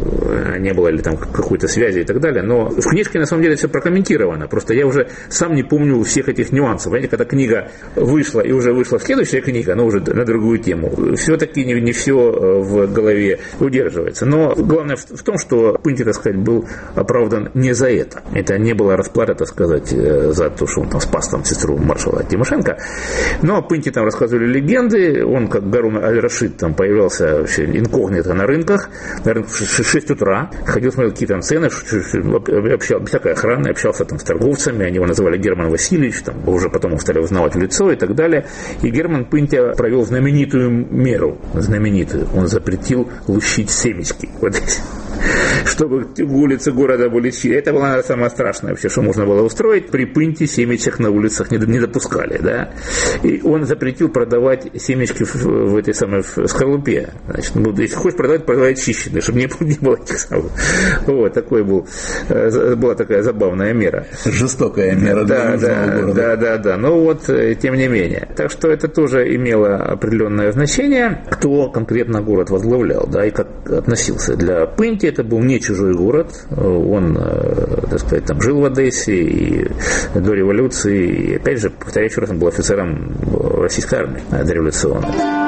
не было ли там какой-то связи и так далее, но в книжке, на самом деле, все прокомментировано. Просто я уже сам не помню всех этих нюансов. Понимаете, когда книга вышла, и уже вышла следующая книга, но уже на другую тему, все-таки не все в голове удерживается. Но главное в том, что Пынтий, так сказать, был оправдан не за это. Это не была расплата, так сказать, за то, что он там спас там сестру маршала Тимошенко. Но о Пынтии там рассказывали легенды. Он, как Гарун аль-Рашид, там появлялся вообще инкогнито на рынках. Наверное, в 6 утра. Ходил, смотрел какие там цены, общался, всякая охрана, общался там с торговцами, они его называли Герман Васильевич, там, уже потом стали узнавать в лицо и так далее. И Герман Пынтия провел знаменитую меру, он запретил лущить семечки. Вот чтобы улицы города были чистые. Это было самое страшное вообще, что можно было устроить. При Пынтии семечек на улицах не допускали, да. И он запретил продавать семечки в этой самой скорлупе. Значит, если хочешь продавать чищенные, чтобы не было этих самых. Вот, была такая забавная мера. Жестокая мера для нужного города. Да. Но вот, тем не менее. Так что это тоже имело определенное значение, кто конкретно город возглавлял, да, и как относился. Для Пынтии это был не чужой город, он, так сказать, там жил в Одессе и до революции, и опять же, повторяю еще раз, он был офицером российской армии дореволюционной.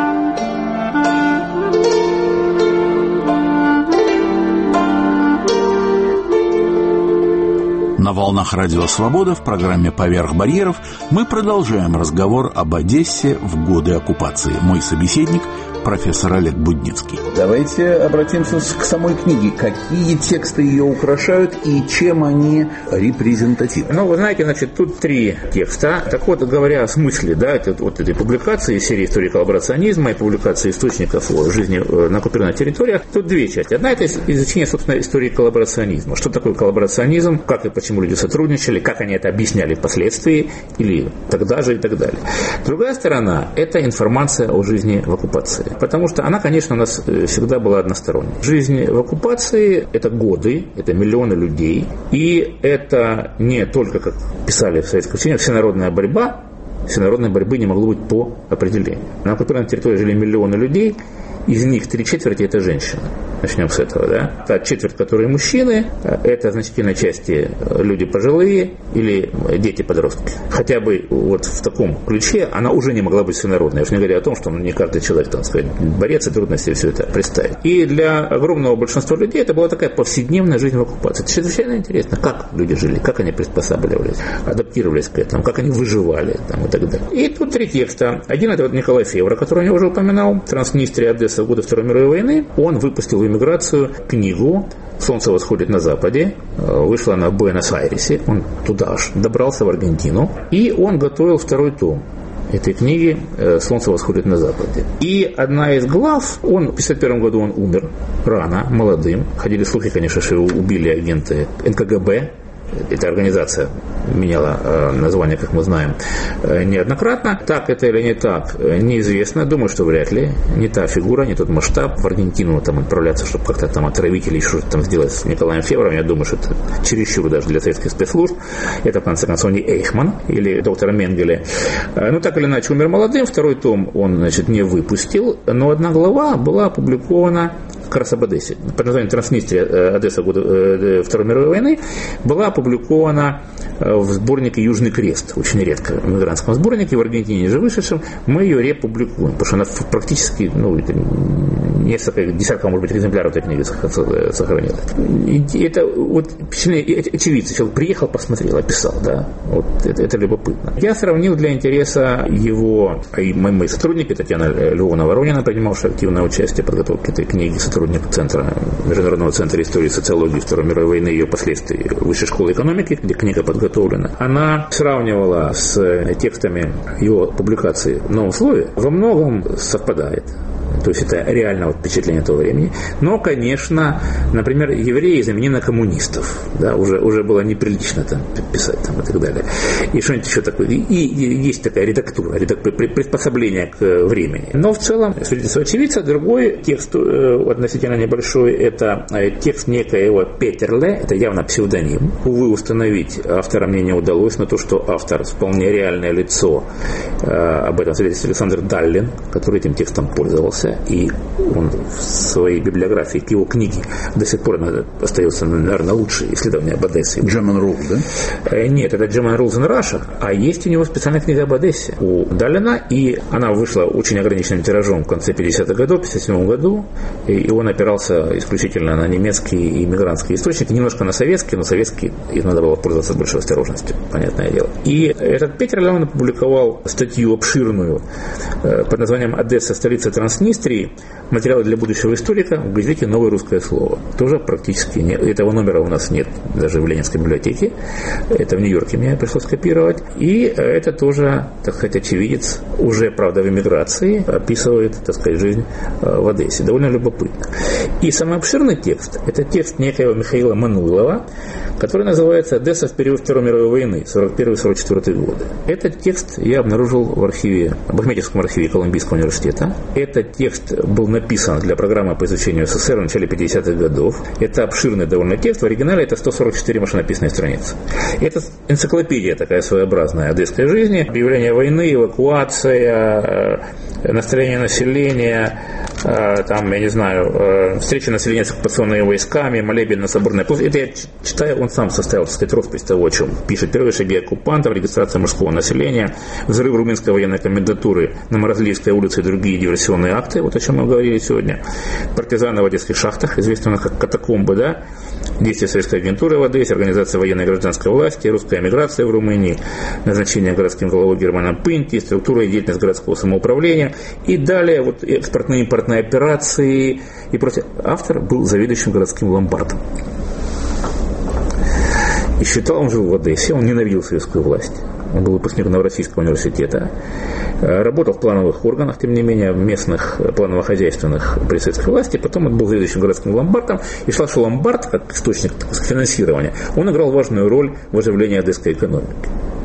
На волнах Радио Свобода в программе «Поверх барьеров» мы продолжаем разговор об Одессе в годы оккупации. Мой собеседник – профессор Олег Будницкий. Давайте обратимся к самой книге. Какие тексты ее украшают и чем они репрезентативны? Ну, вы знаете, значит, тут 3 текста. Так вот, говоря о смысле, да, вот этой публикации, серии «Истории коллаборационизма» и публикации источников о жизни на оккупированных территориях, тут 2 части. Одна – это изучение, собственно, истории коллаборационизма. Что такое коллаборационизм, как и почему люди сотрудничали, как они это объясняли впоследствии, или тогда же и так далее. Другая сторона – это информация о жизни в оккупации. Потому что она, конечно, у нас всегда была односторонней. Жизнь в оккупации – это годы, это миллионы людей. И это не только, как писали в Советском Союзе, всенародная борьба. Всенародной борьбы не могло быть по определению. На оккупированной территории жили миллионы людей, из них 3/4 это женщины. Начнем с этого, да? Та четверть, которые мужчины, это в значительной части люди пожилые или дети-подростки. Хотя бы вот в таком ключе она уже не могла быть всенародной. Я уж не говорю о том, что не каждый человек, так сказать, борец и трудности все это представить. И для огромного большинства людей это была такая повседневная жизнь в оккупации. Это чрезвычайно интересно, как люди жили, как они приспосабливались, адаптировались к этому, как они выживали там, и так далее. И тут 3 текста. Один это вот Николай Февра, который я уже упоминал, «Транснистрия, Одесса в годы Второй мировой войны». Он выпустил в эмиграцию книгу «Солнце восходит на западе». Вышла она в Буэнос-Айресе. Он туда аж добрался, в Аргентину. И он готовил 2-й том этой книги «Солнце восходит на западе». И одна из глав, в 1951 году он умер рано, молодым. Ходили слухи, конечно, что его убили агенты НКГБ. Эта организация меняла название, как мы знаем, неоднократно. Так это или не так, неизвестно. Думаю, что вряд ли. Не та фигура, не тот масштаб. В Аргентину там отправляться, чтобы как-то там отравить или что-то там сделать с Николаем Февром. Я думаю, что это чересчур даже для советских спецслужб. Это, в конце концов, не Эйхман или доктор Менгеле. Ну, так или иначе, умер молодым. 2-й том он, значит, не выпустил. Но одна глава была опубликована как раз об Одессе. Под названием «Транснистрия, Одесса в годы Второй мировой войны», была опубликована в сборнике «Южный крест», очень редко в мигрантском сборнике, в Аргентине же вышедшем. Мы ее републикуем, потому что она практически несколько десятков, может быть, экземпляров этой книги сохранилось. Это вот впечатление очевидца. Человек приехал, посмотрел, описал, да. Вот это любопытно. Я сравнил для интереса его, и мои сотрудники, Татьяна Львовна Воронина, принимавшая активное участие в подготовке этой книги, сотрудник Центра, Международного центра истории и социологии Второй мировой войны и ее последствий Высшей школы экономики, где книга подготовлена. Она сравнивала с текстами его публикации в «Новом слове», во многом совпадает. То есть это реально впечатление того времени. Но, конечно, например, евреи заменены на коммунистов. Да, уже было неприлично там писать там, и так далее. И что-нибудь еще такое. И есть такая редактура, приспособление к времени. Но в целом, свидетельство очевидца, другой текст относительно небольшой, это текст некоего Петерле, это явно псевдоним. Увы, установить автора мне не удалось, но то, что автор вполне реальное лицо, об этом свидетельствует Александр Даллин, который этим текстом пользовался. И он в своей библиографии к его книге до сих пор остается, наверное, лучшее исследование об Одессе. German Rules, да? Нет, это German Rules in Russia. А есть у него специальная книга об Одессе у Даллина, и она вышла очень ограниченным тиражом в конце 50-х годов, в 1957 году, и он опирался исключительно на немецкие и иммигрантские источники, немножко на советские, но советские им надо было пользоваться большой осторожностью, понятное дело. И этот Петерле, он опубликовал статью обширную под названием «Одесса, столица Транснистрии. Материалы для будущего историка» в газете «Новое русское слово». Тоже практически нет. Этого номера у нас нет даже в Ленинской библиотеке. Это в Нью-Йорке мне пришлось копировать. И это тоже, так сказать, очевидец, уже, правда, в эмиграции, описывает, так сказать, жизнь в Одессе. Довольно любопытно. И самый обширный текст – это текст некоего Михаила Мануйлова, который называется «Одесса в период Второй мировой войны, 41-44 годы». Этот текст я обнаружил в архиве, в Ахметьевском архиве Колумбийского университета. Этот текст был написан для программы по изучению СССР в начале 50-х годов. Это обширный довольно текст. В оригинале это 144 машинописные страницы. Это энциклопедия такая своеобразная одесской жизни. Объявление войны, эвакуация, настроение населения, там, я не знаю, встреча населения с оккупационными войсками, молебен на Соборной площади. Это я читаю, он сам составил, так сказать, роспись того, о чем пишет. Первые шаги оккупантов, регистрация мужского населения, взрыв румынской военной комендатуры на Морозлиевской улице и другие диверсионные акты, вот о чем мы говорили сегодня. Партизаны в одесских шахтах, известные как катакомбы, да, действия советской агентуры в Одессе, организация военной и гражданской власти, русская эмиграция в Румынии, назначение городским главой Германа Пынти, структура и деятельность городского самоуправления и далее вот экспортные и импортные операции и прочее. Автор был заведующим городским ломбардом. И считал, он жил в Одессе, он ненавидел советскую власть. Он был выпускник Новороссийского университета. Работал в плановых органах, тем не менее, местных планово-хозяйственных при советской власти. Потом он был заведующим городским ломбардом. И считал, что ломбард, как источник финансирования, он играл важную роль в оживлении одесской экономики.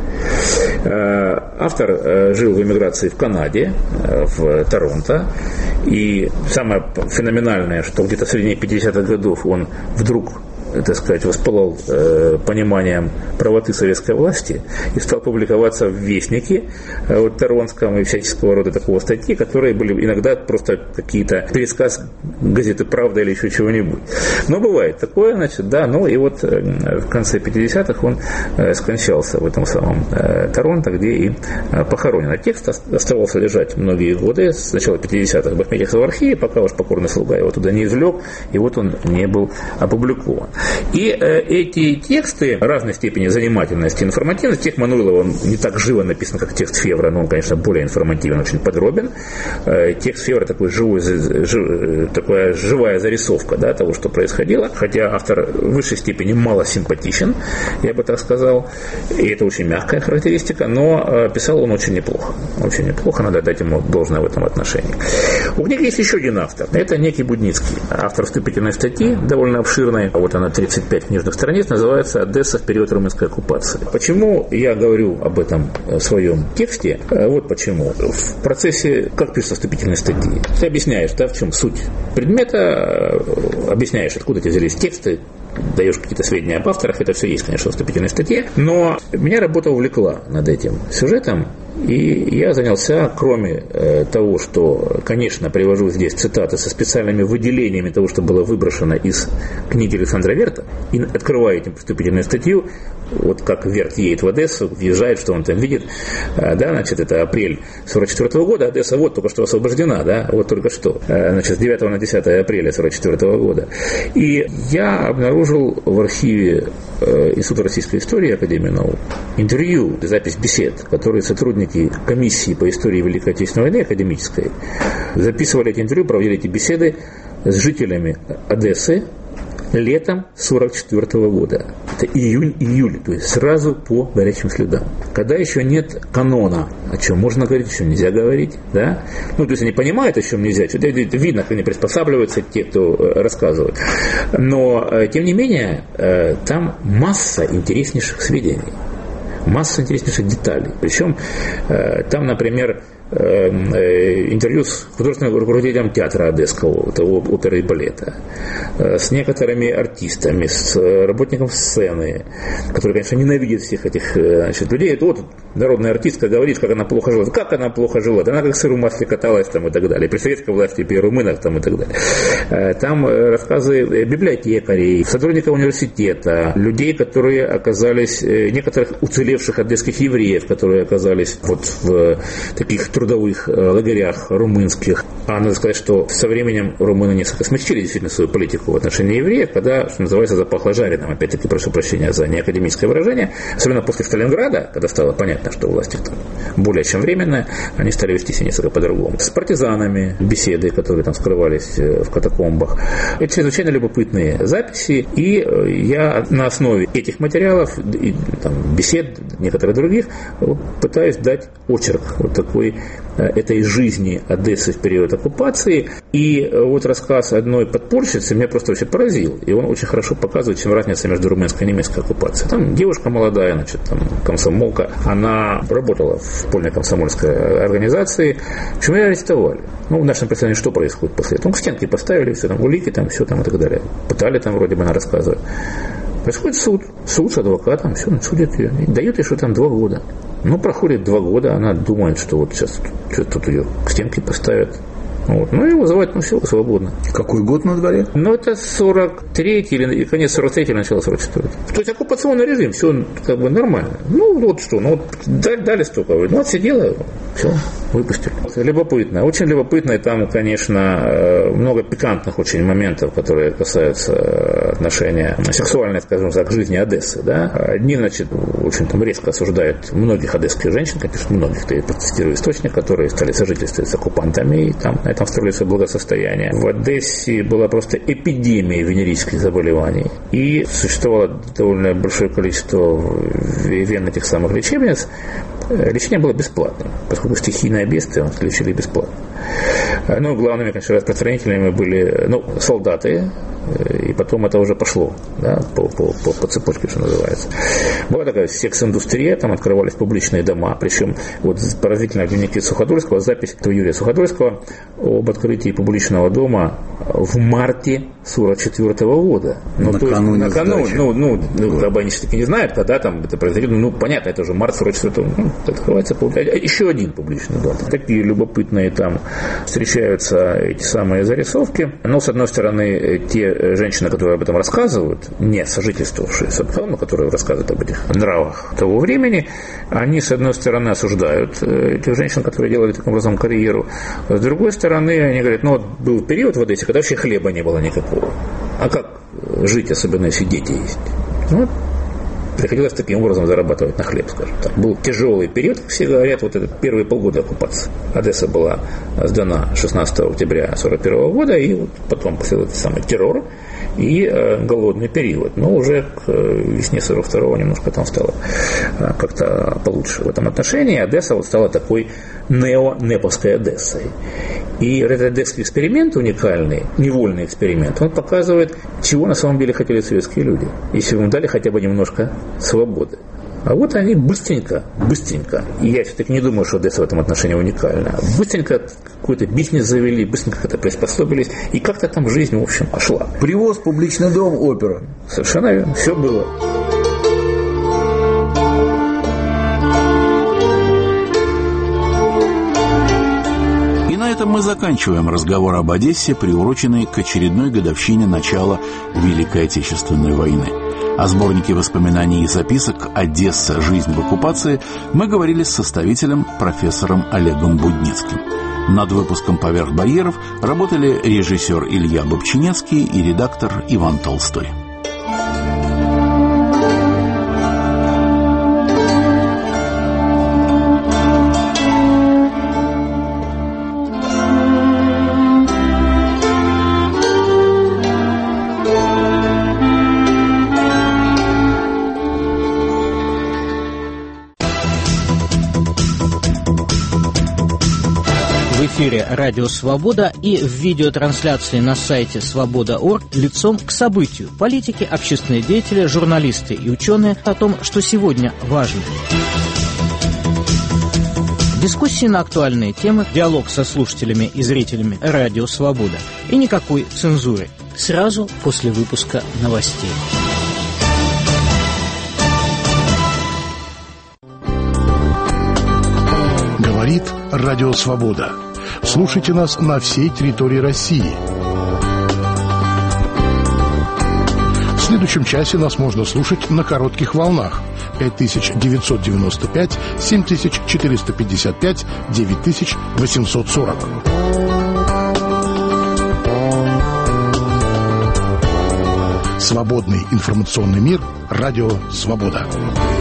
Автор жил в эмиграции в Канаде, в Торонто. И самое феноменальное, что где-то в середине 50-х годов он вдруг, так сказать, воспылал пониманием правоты советской власти и стал публиковаться в Вестнике торонском и всяческого рода такого статьи, которые были иногда просто какие-то пересказ газеты «Правда» или еще чего-нибудь. Но бывает такое, значит, да, ну и вот в конце 50-х он скончался в этом самом Торонто, где и похоронен. А текст оставался лежать многие годы, с начала 50-х в Ахметьевском архиве, пока уж покорный слуга его туда не извлек, и вот он не был опубликован. И эти тексты разной степени занимательности и информативности, текст Мануйлова, он не так живо написан, как текст Февра, но он, конечно, более информативен, очень подробен. Текст Февра такая живая зарисовка, да, того, что происходило, хотя автор в высшей степени мало симпатичен, я бы так сказал, и это очень мягкая характеристика, но писал он очень неплохо, надо дать ему должное в этом отношении. У книги есть еще один автор, это некий Будницкий, автор вступительной статьи, довольно обширной, вот она 35 книжных страниц, называется «Одесса в период румынской оккупации». Почему я говорю об этом в своем тексте? Вот почему. В процессе, как пишется вступительной статьи, ты объясняешь, да, в чем суть предмета, объясняешь, откуда тебе взялись тексты, даешь какие-то сведения об авторах, это все есть, конечно, в вступительной статье, но меня работа увлекла над этим сюжетом, И я занялся, кроме того, что, конечно, привожу здесь цитаты со специальными выделениями того, что было выброшено из книги Александра Верта, и открываю этим поступительную статью, вот как Верт едет в Одессу, въезжает, что он там видит, да, значит, это апрель 1944 года, Одесса вот только что освобождена, да, вот только что, значит, с 9 на 10 апреля 1944 года. И я обнаружил в архиве Института российской истории Академии наук интервью, запись бесед, которые сотрудники комиссии по истории Великой Отечественной войны академической записывали эти интервью, проводили эти беседы с жителями Одессы летом 1944 года. Это июнь-июль, то есть сразу по горячим следам. Когда еще нет канона, о чем можно говорить, о чем нельзя говорить, да? Ну, то есть они понимают, о чем нельзя, что-то видно, как они приспосабливаются, те, кто рассказывает. Но, тем не менее, там масса интереснейших сведений, масса интереснейших деталей. Причем там, например, интервью с художественным руководителем театра одесского, оперы и балета, с некоторыми артистами, с работником сцены, которые, конечно, ненавидят всех этих, значит, людей. Это вот народная артистка говорит, как она плохо жила. Как она плохо жила? Она как сыр в масле каталась там, и так далее. При советской власти, при румынах там, и так далее. Там рассказы библиотекарей, сотрудников университета, людей, которые оказались, некоторых уцелевших одесских евреев, которые оказались вот в таких трудовых лагерях румынских. А надо сказать, что со временем румыны несколько смягчили действительно свою политику в отношении евреев, когда, что называется, запахло жареным. Опять-таки, прошу прощения за неакадемическое выражение. Особенно после Сталинграда, когда стало понятно, что власть их там более чем временная, они стали вести себя несколько по-другому. С партизанами беседы, которые там скрывались в катакомбах. Это чрезвычайно любопытные записи. И я на основе этих материалов, и, там, бесед, некоторых других, пытаюсь дать очерк вот такой этой жизни Одессы в период оккупации. И вот рассказ одной подпольщицы меня просто очень поразил. И он очень хорошо показывает, чем разница между румынской и немецкой оккупацией. Там девушка молодая, значит, там, комсомолка, она работала в вольной комсомольской организации. Почему ее арестовали? Ну, в нашем представлении что происходит после этого? К стенке поставили, все там, улики, там, все там и так далее. Пытали там, вроде бы, она рассказывает. Происходит суд с адвокатом, все, судят ее. И дает ей, что там 2 года. Ну, проходит 2 года, она думает, что вот сейчас тут ее к стенке поставят. Вот. Ну, и вызывают, ну, все, свободно. Какой год на дворе? Ну, это 43-й или конец 43-й, начало 44-й. То есть оккупационный режим, все как бы нормально. Ну, вот что, ну, вот дали столько. Ну, отсидела, все, выпустили. Любопытно, очень любопытно. И там, конечно, много пикантных очень моментов, которые касаются отношения сексуальной, скажем так, к жизни Одессы. Да? Одни, значит, очень там резко осуждают многих одесских женщин, как пишут многих, я процитирую источник, которые стали сожительствовать с оккупантами, и там на этом строили свое благосостояние. В Одессе была просто эпидемия венерических заболеваний. И существовало довольно большое количество вен этих самых лечебниц. Лечение было бесплатным, поскольку стихийное бедствие лечили бесплатно. Ну, главными, конечно, распространителями были, солдаты, и потом это уже пошло, да, по цепочке, что называется. Была такая секс-индустрия, там открывались публичные дома, причем вот поразительно в дневнике Суходольского запись Юрия Суходольского об открытии публичного дома в марте 1944 года. Накануне, как бы они все-таки не знают, когда там это произойдет. Ну, понятно, это уже март 1944, открывается еще один публичный дом. Такие любопытные там встречаются эти самые зарисовки. Но, с одной стороны, те женщины, которые об этом рассказывают, не сожительствовавшие с отцом, которые рассказывают об этих нравах того времени, они, с одной стороны, осуждают этих женщин, которые делали таким образом карьеру. С другой стороны, они говорят, был период в Одессе, когда вообще хлеба не было никакого. А как жить, особенно если дети есть? Приходилось таким образом зарабатывать на хлеб, скажем так. Был тяжелый период, как все говорят, вот этот первые полгода оккупации. Одесса была сдана 16 октября 1941 года, и вот потом после этого самый террор и голодный период. Но уже к весне 1942 немножко там стало как-то получше в этом отношении. Одесса вот стала такой нео-неповской Одессой. И этот одесский эксперимент уникальный, невольный эксперимент, он показывает, чего на самом деле хотели советские люди, если бы им дали хотя бы немножко свободы. А вот они быстренько, и я все-таки не думаю, что Одесса в этом отношении уникальна, быстренько какой-то бизнес завели, быстренько как-то приспособились, и как-то там жизнь, в общем, пошла. Привоз, публичный дом, опера. Совершенно верно, все было. этом мы заканчиваем разговор об Одессе, приуроченный к очередной годовщине начала Великой Отечественной войны. О сборнике воспоминаний и записок «Одесса. Жизнь в оккупации» мы говорили с составителем, профессором Олегом Будницким. Над выпуском «Поверх барьеров» работали режиссер Илья Бобчинецкий и редактор Иван Толстой. В эфире «Радио Свобода» и в видеотрансляции на сайте свобода.орг лицом к событию. Политики, общественные деятели, журналисты и ученые о том, что сегодня важно. Дискуссии на актуальные темы, диалог со слушателями и зрителями «Радио Свобода». И никакой цензуры. Сразу после выпуска новостей. Говорит «Радио Свобода». Слушайте нас на всей территории России. В следующем часе нас можно слушать на коротких волнах 5995, 7455, 9840. Свободный информационный мир. Радио Свобода.